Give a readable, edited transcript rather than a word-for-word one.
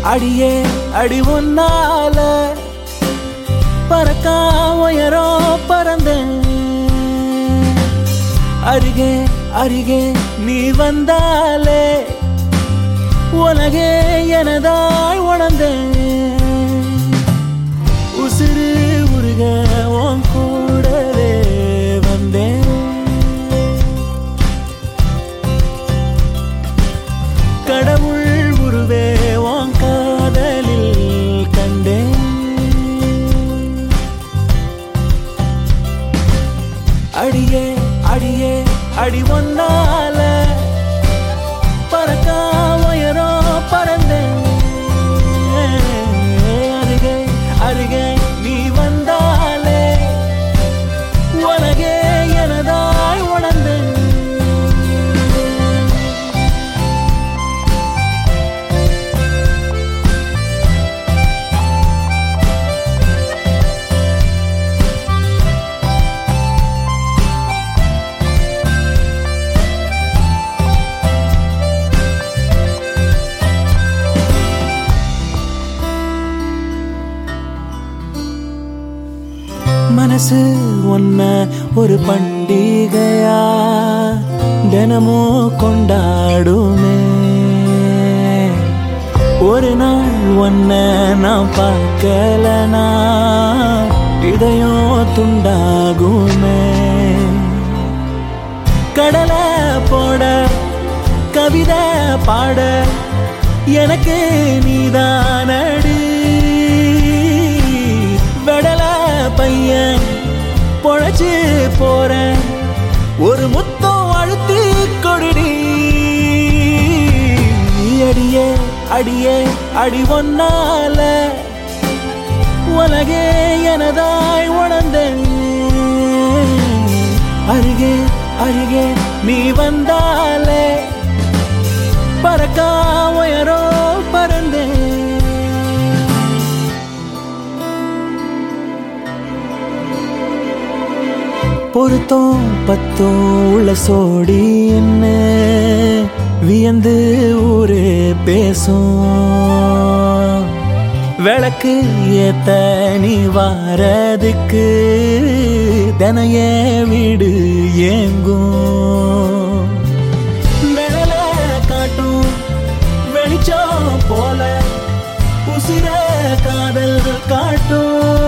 அடியே அடி ஒன்னால பறக்கா உயரோ பறந்தேன். அருகே அருகே நீ வந்தாலே உலகே எனதாய் உணர்ந்தேன். உசுறு உருக உன் கூடவே வந்தேன். கடவுள் உருவே உன் காதலில் கண்டேன். அடியே அடியே அடி ஒன்னால பறக்கா உயரோ பறந்தேன். அருகே அருகே நீ வந்தாலே உலகே எனதாய் உணர்ந்தேன். மனசு ஒன்ன ஒரு பண்டிகையா தினமும் கொண்டாடுமே. ஒரு நாள் ஒன்ன நான் பார்க்கலனா இதயம் துண்டாகுமே. கடலை போட கவிதை பாட எனக்கு நீதானடி. வெடல பையன் பொழைச்சு போறேன் ஒரு முத்தம் அழுத்தி கொடிடி. அடியே அடியே அடி ஒன்னால உலகே எனதாய் உணர்ந்தேன். அருகே அருகே நீ வந்தாலே பறக்கா உயரோ பறந்தேன். பொருத்தம் பத்தும் உள்ள சோடி என்ன வியந்து ஊரு பேசும். விளக்கு ஏத்த நீ வாரதுக்கு தினைய வீடு ஏங்கும். மேல காட்டும் வெளிச்சம் போல உசிர காதல் காட்டும்.